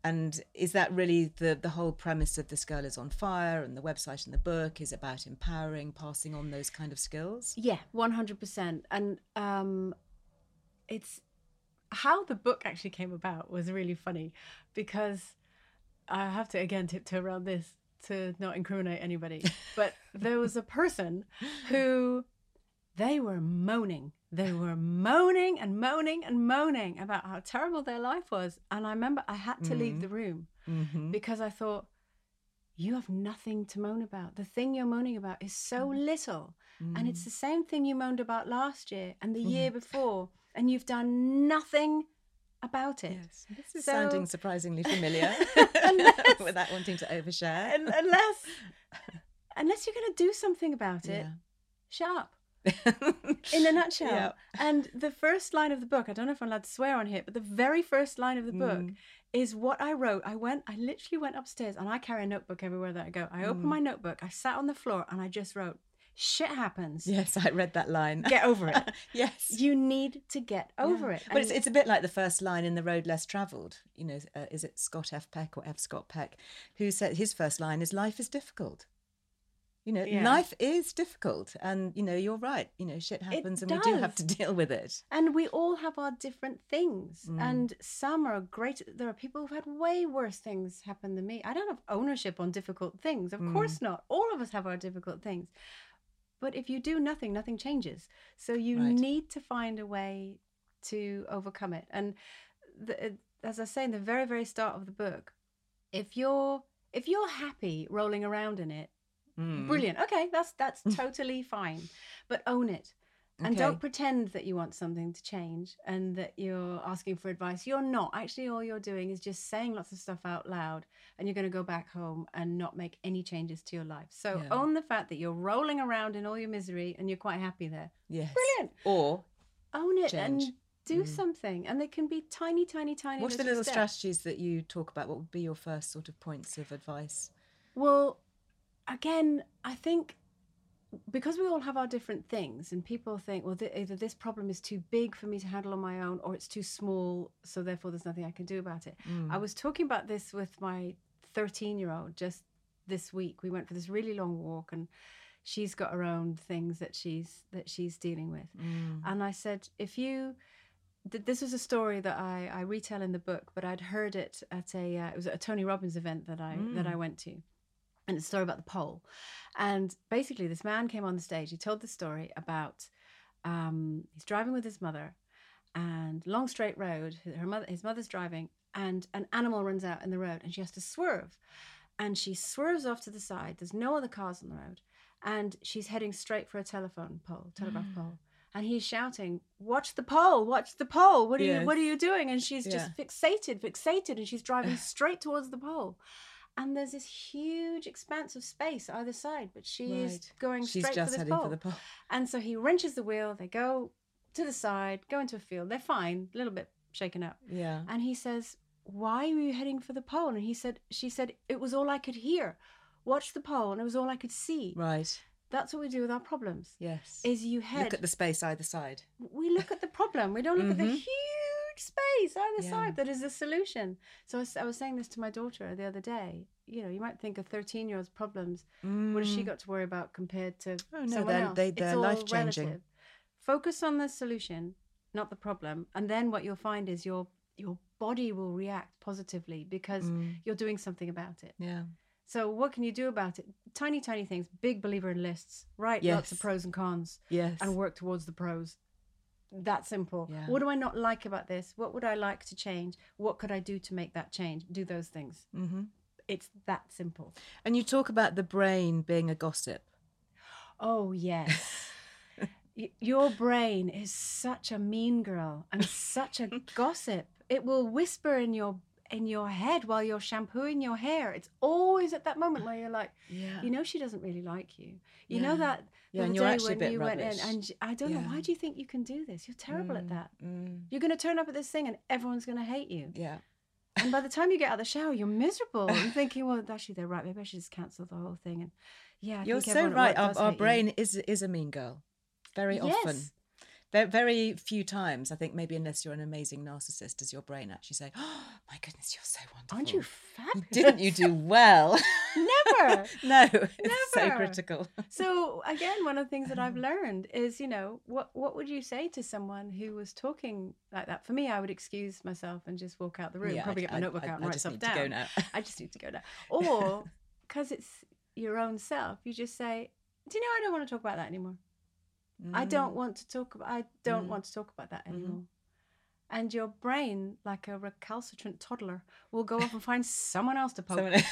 And is that really the, the whole premise of This Girl Is on Fire and the website and the book is about empowering, passing on those kind of skills? Yeah, one hundred percent. And um, it's how the book actually came about was really funny, because I have to, again, tiptoe around this to not incriminate anybody. But there was a person who they were moaning. They were moaning and moaning and moaning about how terrible their life was. And I remember I had to mm. leave the room mm-hmm. because I thought, you have nothing to moan about. The thing you're moaning about is so mm. little. Mm. And it's the same thing you moaned about last year and the mm. year before. And you've done nothing about it. Yes, this is so, sounding surprisingly familiar unless, without wanting to overshare. And, unless, unless you're going to do something about it, yeah. shut up. In a nutshell. Yeah. And the first line of the book, I don't know if I'm allowed to swear on here, but the very first line of the book mm. is what I wrote. I went, I literally went upstairs, and I carry a notebook everywhere that I go. I opened mm. my notebook, I sat on the floor, and I just wrote, shit happens. Yes, I read that line. Get over it. Yes. You need to get over yeah. it. But it's, it's a bit like the first line in The Road Less Travelled. You know, uh, is it Scott F. Peck or F. Scott Peck, who said his first line is, life is difficult. You know, yeah. life is difficult, and, you know, you're right. You know, shit happens and we do have to deal with it. And we all have our different things. Mm. And some are great. There are people who've had way worse things happen than me. I don't have ownership on difficult things. Of mm. course not. All of us have our difficult things. But if you do nothing, nothing changes. So you right. need to find a way to overcome it. And the, as I say in the very, very start of the book, if you're if you're happy rolling around in it, mm. brilliant. Okay, that's that's totally fine. But own it. And okay. don't pretend that you want something to change and that you're asking for advice. You're not. Actually, all you're doing is just saying lots of stuff out loud, and you're going to go back home and not make any changes to your life. So yeah. own the fact that you're rolling around in all your misery and you're quite happy there. Yes. Brilliant. Or own it change. and do mm. something. And they can be tiny, tiny, tiny. What are the little little steps. strategies that you talk about? What would be your first sort of points of advice? Well, again, I think because we all have our different things, and people think, well, th- either this problem is too big for me to handle on my own, or it's too small, so therefore there's nothing I can do about it. Mm. I was talking about this with my thirteen-year-old just this week. We went for this really long walk, and she's got her own things that she's that she's dealing with. Mm. And I said, if you... th- this was a story that I, I retell in the book, but I'd heard it at a... Uh, it was at a Tony Robbins event that I mm. that I went to. And it's a story about the pole. And basically this man came on the stage. He told the story about um, he's driving with his mother, and long straight road, her mother, his mother's driving, and an animal runs out in the road and she has to swerve. And she swerves off to the side. There's no other cars on the road. And she's heading straight for a telephone pole, telegraph mm. pole. And he's shouting, watch the pole, watch the pole. What are yes. you what are you doing? And she's yeah. just fixated, fixated, and she's driving straight towards the pole. And there's this huge expanse of space either side, but she right. is going She's straight just for, this heading pole. for the pole. And so he wrenches the wheel. They go to the side, go into a field. They're fine, a little bit shaken up. Yeah. And he says, why were you heading for the pole? And he said, she said, it was all I could hear. Watch the pole, and it was all I could see. Right. That's what we do with our problems. Yes. Is you head. Look at the space either side. We look at the problem. We don't look mm-hmm. at the huge space either yeah. side that is the solution. So I was, I was saying this to my daughter the other day. You know, you might think a thirteen-year-old's problems, mm. what has she got to worry about compared to oh, no, someone they're, else? They, they're it's all life-changing. Relative. Focus on the solution, not the problem. And then what you'll find is your your body will react positively because mm. you're doing something about it. Yeah. So what can you do about it? Tiny, tiny things. Big believer in lists. Write yes. lots of pros and cons. Yes. And work towards the pros. That simple. Yeah. What do I not like about this? What would I like to change? What could I do to make that change? Do those things. Mm-hmm. It's that simple. And you talk about the brain being a gossip. Oh, yes. y- your brain is such a mean girl and such a gossip. It will whisper in your in your head while you're shampooing your hair. It's always at that moment where you're like, yeah. you know, she doesn't really like you. You yeah. know that yeah, the and day you're actually when a bit you rubbish. went in and she, I don't yeah. know, why do you think you can do this? You're terrible mm, at that. Mm. You're going to turn up at this thing and everyone's going to hate you. Yeah. And by the time you get out of the shower, you're miserable and thinking, well, actually, they're right. Maybe I should just cancel the whole thing. And yeah, I you're think so everyone at right. work Our, does our hate brain you. is is a mean girl, very Yes. often, There very few times, I think, maybe unless you're an amazing narcissist, does your brain actually say, oh, my goodness, you're so wonderful. Aren't you fabulous? Didn't you do well? Never. No, it's Never. so critical. So again, one of the things that I've learned is, you know, what what would you say to someone who was talking like that? For me, I would excuse myself and just walk out the room, Yeah, probably I- get my I- notebook I- out and I write just stuff need to down. go now. I just need to go now. Or because it's your own self, you just say, do you know, I don't want to talk about that anymore. I don't want to talk about, I don't Mm. want to talk about that Mhm. anymore. And your brain, like a recalcitrant toddler, will go off and find someone else to poke. Someone-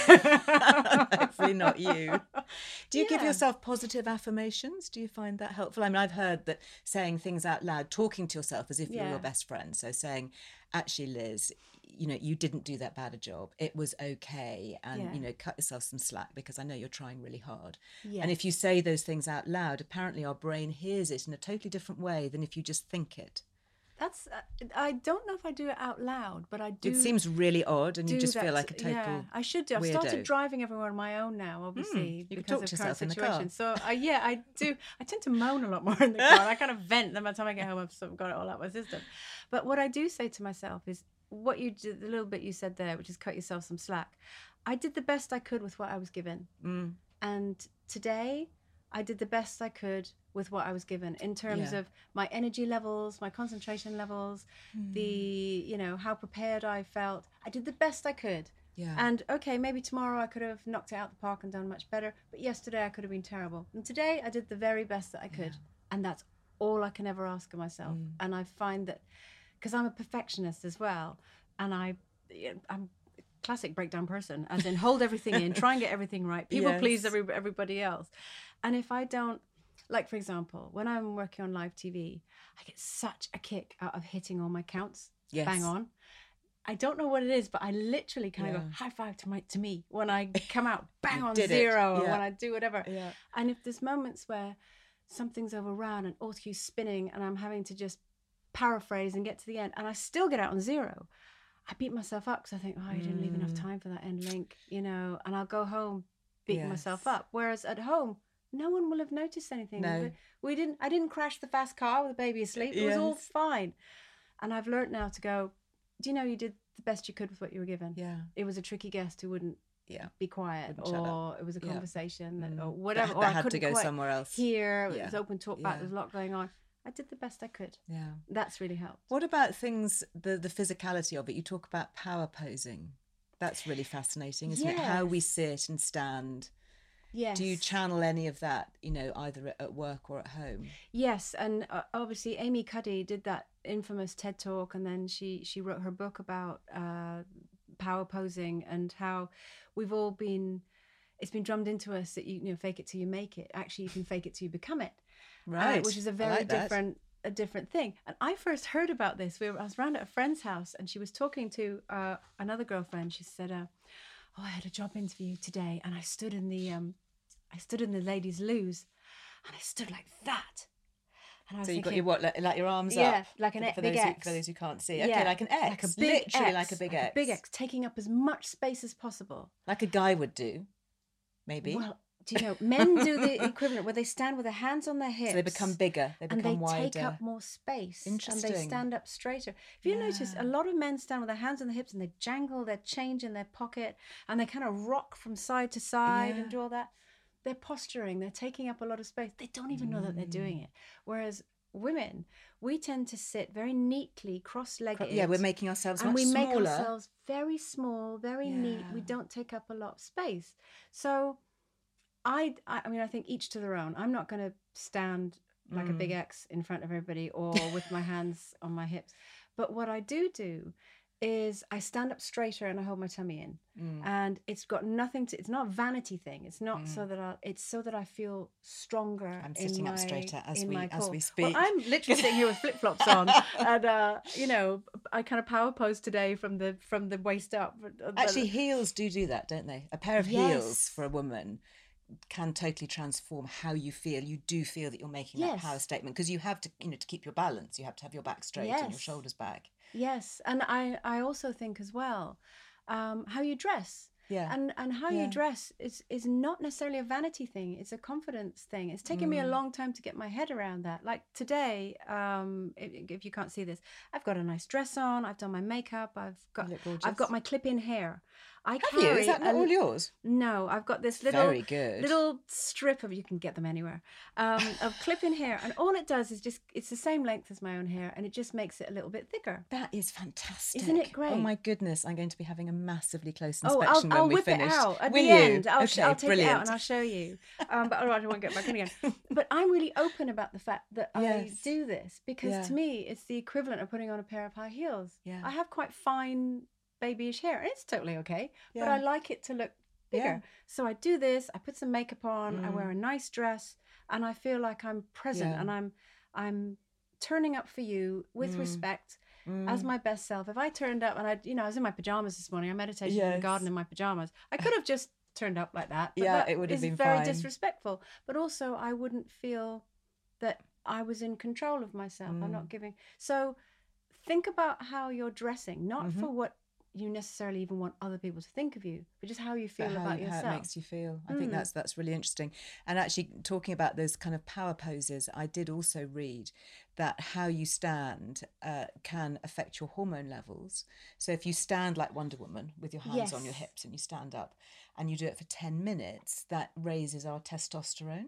Hopefully not you. Do you give Yeah. yourself positive affirmations? Do you find that helpful? I mean, I've heard that saying things out loud, talking to yourself as if you're Yeah. your best friend. So saying, actually, Liz, you know, you didn't do that bad a job. It was okay. And, Yeah. you know, cut yourself some slack because I know you're trying really hard. Yeah. And if you say those things out loud, apparently our brain hears it in a totally different way than if you just think it. That's, uh, I don't know if I do it out loud, but I do. It seems really odd and you do just that feel like a t- total Yeah, I should do. I've weirdo. started driving everywhere on my own now, obviously, you can because talk of to current yourself in the car. situations. So, I, yeah, I do. I tend to moan a lot more in the car. I kind of vent. Then by the time I get home, I've sort of got it all out my system. But what I do say to myself is what you did, the little bit you said there, which is cut yourself some slack. I did the best I could with what I was given. Mm. And today, I did the best I could with what I was given in terms Yeah. of my energy levels, my concentration levels, the, you know, how prepared I felt. I did the best I could. Yeah. And okay, maybe tomorrow I could have knocked it out the park and done much better. But yesterday I could have been terrible. And today I did the very best that I could. And that's all I can ever ask of myself. Mm. And I find that, because I'm a perfectionist as well, and I, I'm a classic breakdown person, as in hold everything in, try and get everything right, people Yes. please every, everybody else. And if I don't, like for example, when I'm working on live T V, I get such a kick out of hitting all my counts, Yes. bang on. I don't know what it is, but I literally kind of Yeah. go high five to my to me when I come out bang You on did it. zero, or Yeah. when I do whatever. Yeah. And if there's moments where something's overrun and autocue's spinning and I'm having to just paraphrase and get to the end and I still get out on zero, I beat myself up because I think, oh, I didn't leave enough Mm. time for that end link, you know, and I'll go home beating myself Yes. up. Whereas at home, no one will have noticed anything. No. We- We didn't. I didn't crash the fast car with the baby asleep. It was all Yes. fine. And I've learned now to go, do you know you did the best you could with what you were given? Yeah. It was a tricky guest who wouldn't Yeah. be quiet, Wouldn't shut or it was a Yeah. conversation that, Mm. or That- whatever, that or I had to couldn't go quite somewhere else. hear. It Yeah. was open talk back. Yeah. There was a lot going on. I did the best I could. Yeah. That's really helped. What about things, the, the physicality of it? You talk about power posing. That's really fascinating, isn't it? How we Yes. sit and stand. Yes. Do you channel any of that, you know, either at- at work or at home? Yes, and uh, obviously Amy Cuddy did that infamous TED talk, and then she she wrote her book about uh, power posing and how we've all been. It's been drummed into us that you, you know, fake it till you make it. Actually, you can fake it till you become it. uh, Right. which is a I very like that. different a different thing. And I first heard about this. We were, I was around at a friend's house, and she was talking to uh, another girlfriend. She said, uh, "Oh, I had a job interview today, and I stood in the um, I stood in the ladies' loos, and I stood like that." And I was So you got thinking, your what, like, like your arms Yeah, up? like an for, X- for big those who, X. for those who can't see. Okay, Yeah, like an X. like a big literally X, like a big like X. a big X, taking up as much space as possible. Like a guy would do, maybe. Well, do you know, men do the equivalent where they stand with their hands on their hips. so they become bigger. They and become they wider. take up more space. And they Interesting. stand up straighter. If you notice, Yeah. a lot of men stand with their hands on their hips and they jangle their change in their pocket and they kind of rock from side to side Yeah. and do all that. They're posturing. They're taking up a lot of space. They don't even know that they're doing Mm. it. Whereas women, we tend to sit very neatly, cross-legged. Yeah, we're making ourselves and much we make smaller. ourselves very small, very neat. We Yeah. don't take up a lot of space. So I, I I mean, I think each to their own. I'm not going to stand like a big Mm. X in front of everybody or with my hands on my hips. But what I do do is I stand up straighter and I hold my tummy in. Mm. And it's got nothing to, it's not a vanity thing. It's not so that I, it's so that I feel stronger. I'm in sitting up my- straighter as in we- my as core. we Well, speak. I'm literally sitting here with flip flops on, and uh, you know, I kind of power pose today from the from the waist up. But- but- Actually, heels do do that, don't they? A pair of Yes. heels for a woman can totally transform how you feel. You do feel that you're making that Yes. power statement because you have to, you know, to keep your balance. You have to have your back straight and your Yes. shoulders back. Yes, and I I also think as well, um, how you dress. Yeah. And and how Yeah. you dress is is not necessarily a vanity thing. It's a confidence thing. It's taken me a Mm. long time to get my head around that. Like today, um, if, if you can't see this, I've got a nice dress on. I've done my makeup. I've got You look gorgeous. I've got my clip-in hair. I Have you? Is that not a- all yours? No, I've got this little Very good. little strip of, you can get them anywhere, um, of clip-in hair, and all it does is just, it's the same length as my own hair, and it just makes it a little bit thicker. That is fantastic. Isn't it great? Oh my goodness, I'm going to be having a massively close Oh, inspection I'll, when I'll we whip finish. it out at Will the you? end. I'll, okay, I'll take brilliant. it out and I'll show you. Um, but all right, I won't get back in again. But I'm really open about the fact that I Yes. do this because Yeah. to me, it's the equivalent of putting on a pair of high heels. Yeah. I have quite fine babyish hair, and it's totally okay. But Yeah. I like it to look bigger. Yeah. So I do this. I put some makeup on. I Mm. wear a nice dress, and I feel like I'm present Yeah. and I'm I'm turning up for you with Mm. respect. Mm. As my best self. If I turned up and I, you know, I was in my pajamas this morning, I meditated in the Yes. garden in my pajamas. I could have just turned up like that. But Yeah, that it would have is been very fine. disrespectful. But also, I wouldn't feel that I was in control of myself. I'm Mm. not giving. So, think about how you're dressing, not Mhm. for what you necessarily even want other people to think of you, but just how you feel But how, about how yourself. it makes you feel. I think Mm. that's that's really interesting. And actually, talking about those kind of power poses, I did also read that how you stand uh, can affect your hormone levels. So if you stand like Wonder Woman with your hands on your Yes. hips and you stand up and you do it for ten minutes, that raises our testosterone.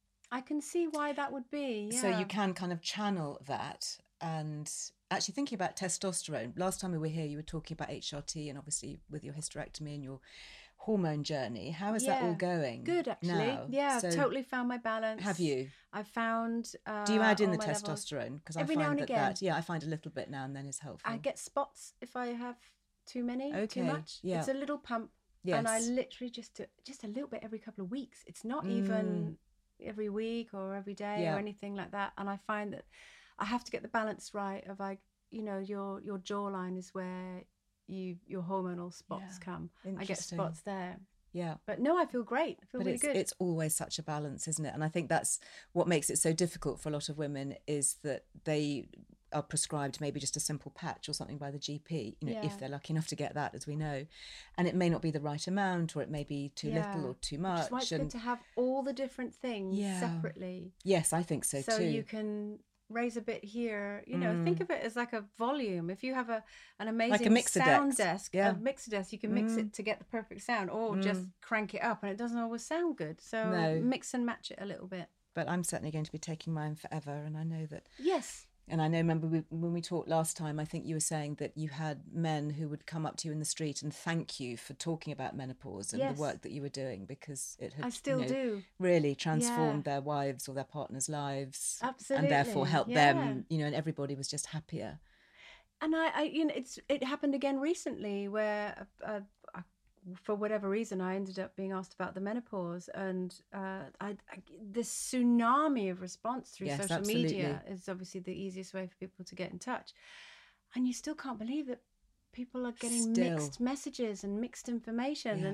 I can see why that would be. Yeah. So you can kind of channel that. And actually thinking about testosterone, last time we were here, you were talking about H R T and obviously with your hysterectomy and your hormone journey. How is that all Yeah. going? Good, actually. now? Yeah, So I've totally found my balance. Have you? I've found. Uh, Do you add in all the my levels. testosterone? Because I Every find now and that, again. that, yeah, I find a little bit now and then is helpful. I get spots if I have too many, Okay, too much. yeah. It's a little pump, and I Yes. literally just do, just a little bit every couple of weeks. It's not Mm. even every week or every day Yeah. or anything like that. And I find that I have to get the balance right. Of like, you know, your your jawline is where you your hormonal spots Yeah. come. I get Interesting. spots there. Yeah. But no, I feel great. I feel But really it's good. it's always such a balance, isn't it? And I think that's what makes it so difficult for a lot of women is that they are prescribed maybe just a simple patch or something by the G P, you know, Yeah. if they're lucky enough to get that, as we know. And it may not be the right amount, or it may be too Yeah. little or too Which much. is why it's and good to have all the different things Yeah. separately. yes, I think so, too. you can raise a bit here, you know, think Mm. of it as like a volume. If you have a an amazing mixer sound desk, desk, yeah. a mixer desk, you can mix Mm. it to get the perfect sound, or just crank it up and it doesn't always sound good. So No. mix and match it a little bit. But I'm certainly going to be taking mine forever, and I know that. Yes. And I know, remember we, when we talked last time, I think you were saying that you had men who would come up to you in the street and thank you for talking about menopause and Yes. the work that you were doing, because it had I still you know, do. really transformed Yeah. their wives or their partners' lives. Absolutely, And therefore helped yeah. them, you know, and everybody was just happier. And I, I, you know, it's it happened again recently where, uh, uh, for whatever reason, I ended up being asked about the menopause, and uh, I, I this tsunami of response through Yes, social absolutely. media is obviously the easiest way for people to get in touch, and you still can't believe that people are getting Still. mixed messages and mixed information, Yeah. and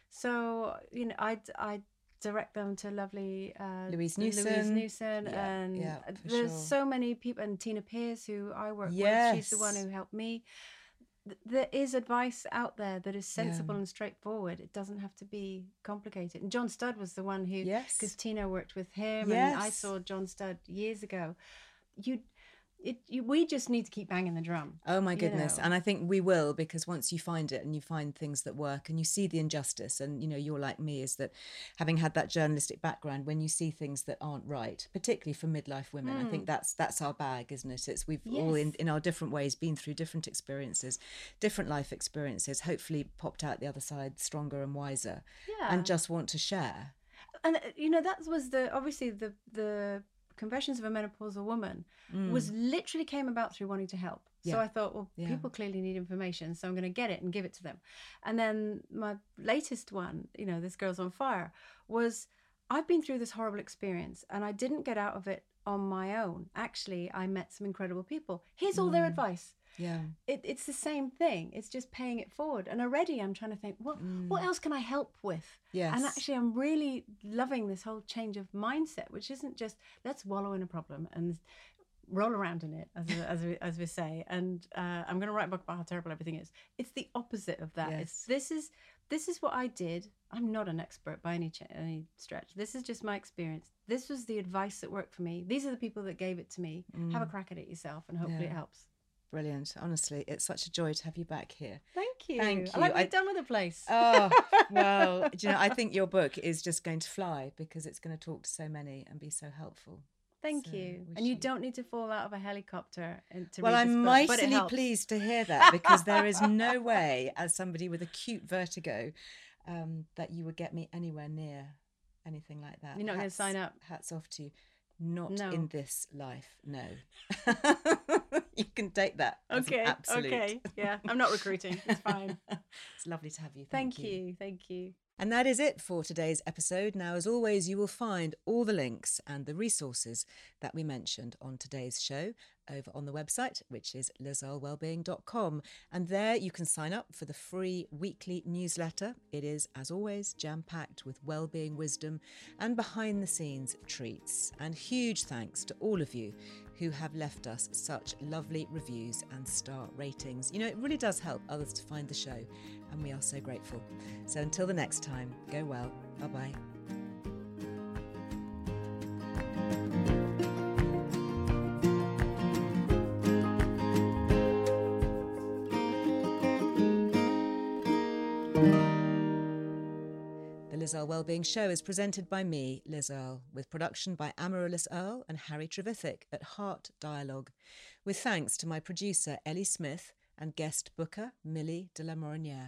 so you know, I, I direct them to lovely uh, Louise Louise Newson. Newson, Yeah, and yeah, for there's sure. so many people, and Tina Pierce, who I work with, she's the one Yes. who helped me. Th- There is advice out there that is sensible Yeah. and straightforward. It doesn't have to be complicated. And John Studd was the one who, Yes. because Tina worked with him, and I Yes. saw John Studd years ago. You, it, you, we just need to keep banging the drum. Oh my you goodness. know. And I think we will, because once you find it and you find things that work and you see the injustice, and you know, you're like me, is that having had that journalistic background, when you see things that aren't right, particularly for midlife women, I think that's that's our bag, isn't it? It's we've all in, Yes. in our different ways been through different experiences, different life experiences, hopefully popped out the other side stronger and wiser, Yeah. and just want to share. And uh, you know, that was the obviously the the Confessions of a Menopausal Woman was literally came about through wanting to help. So Yeah. I thought, well, Yeah. people clearly need information, so I'm going to get it and give it to them. And then my latest one, you know, This Girl's on Fire, was I've been through this horrible experience and I didn't get out of it on my own. Actually, I met some incredible people. Here's all their advice. Yeah. It, it's the same thing. It's just paying it forward. And already I'm trying to think, what what else can I help with? Yes. And actually, I'm really loving this whole change of mindset, which isn't just let's wallow in a problem and roll around in it, as as we, as we say. And uh, I'm going to write a book about how terrible everything is. It's the opposite of that. It's Yes. this is this is what I did. I'm not an expert by any, ch- any stretch. This is just my experience. This was the advice that worked for me. These are the people that gave it to me. Mm. Have a crack at it yourself, and hopefully yeah. it helps. Brilliant. Honestly, it's such a joy to have you back here. Thank you. Thank you. I like what I... you've done with the place. Oh, well, do you know, I think your book is just going to fly because it's going to talk to so many and be so helpful. Thank so you. And you, you don't need to fall out of a helicopter and to well, read I'm this book, mightily pleased to hear that, because there is no way, as somebody with acute vertigo, um, that you would get me anywhere near anything like that. You're not going to sign up. Hats off to you. Not no. in this life, no. You can take that. Okay, as an absolute. Okay, yeah. I'm not recruiting. It's fine. It's lovely to have you. Thank, Thank you. you. Thank you. And that is it for today's episode. Now, as always, you will find all the links and the resources that we mentioned on today's show over on the website, which is liz earle wellbeing dot com. And there you can sign up for the free weekly newsletter. It is, as always, jam-packed with wellbeing wisdom and behind-the-scenes treats. And huge thanks to all of you who have left us such lovely reviews and star ratings. You know, it really does help others to find the show, and we are so grateful. So until the next time, go well. Bye-bye. The Liz Earle Wellbeing Show is presented by me, Liz Earle, with production by Amaryllis Earle and Harry Trevithick at Heart Dialogue, with thanks to my producer Ellie Smith and guest booker Millie de la Morinière.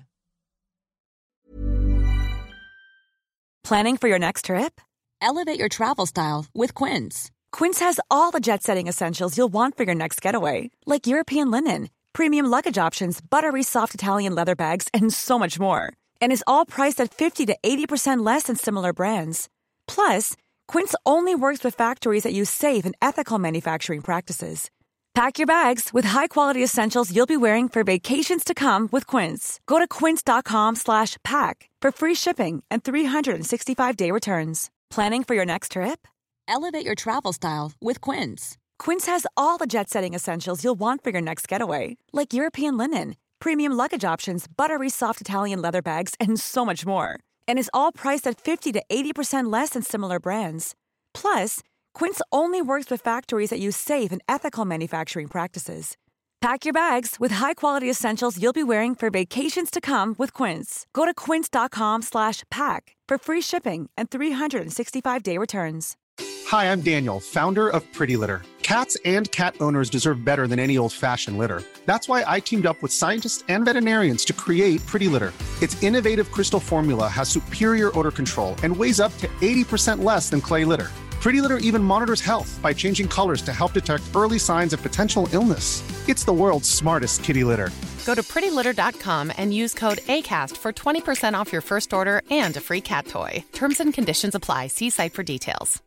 Planning for your next trip? Elevate your travel style with Quince. Quince has all the jet-setting essentials you'll want for your next getaway, like European linen, premium luggage options, buttery soft Italian leather bags, and so much more. And is all priced at fifty to eighty percent less than similar brands. Plus, Quince only works with factories that use safe and ethical manufacturing practices. Pack your bags with high-quality essentials you'll be wearing for vacations to come with Quince. Go to quince.com slash pack for free shipping and three sixty-five day returns. Planning for your next trip? Elevate your travel style with Quince. Quince has all the jet-setting essentials you'll want for your next getaway, like European linen, premium luggage options, buttery soft Italian leather bags, and so much more. And is all priced at fifty to eighty percent less than similar brands. Plus, Quince only works with factories that use safe and ethical manufacturing practices. Pack your bags with high-quality essentials you'll be wearing for vacations to come with Quince. Go to quince.com slash pack for free shipping and three sixty-five day returns. Hi, I'm Daniel, founder of Pretty Litter. Cats and cat owners deserve better than any old-fashioned litter. That's why I teamed up with scientists and veterinarians to create Pretty Litter. Its innovative crystal formula has superior odor control and weighs up to eighty percent less than clay litter. Pretty Litter even monitors health by changing colors to help detect early signs of potential illness. It's the world's smartest kitty litter. Go to pretty litter dot com and use code ACAST for twenty percent off your first order and a free cat toy. Terms and conditions apply. See site for details.